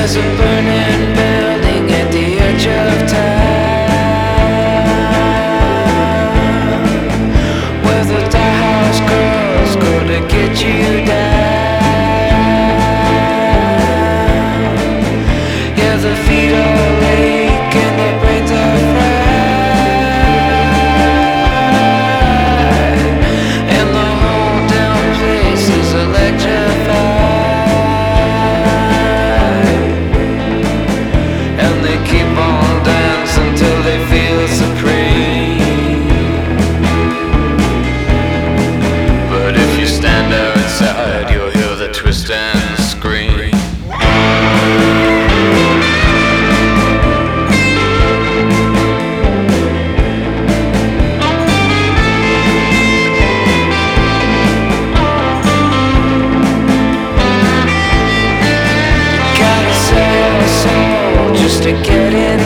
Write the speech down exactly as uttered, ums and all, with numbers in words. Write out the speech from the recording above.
There's a burning building at the edge of town, where the dollhouse girls go to get you down. Yeah, the feet are ache and the brains are fried, and the whole damn place is electrified. Keep on dancing till they feel supreme. But if you stand outside, you'll hear the twist and scream. Gotta sell your soul just to get in.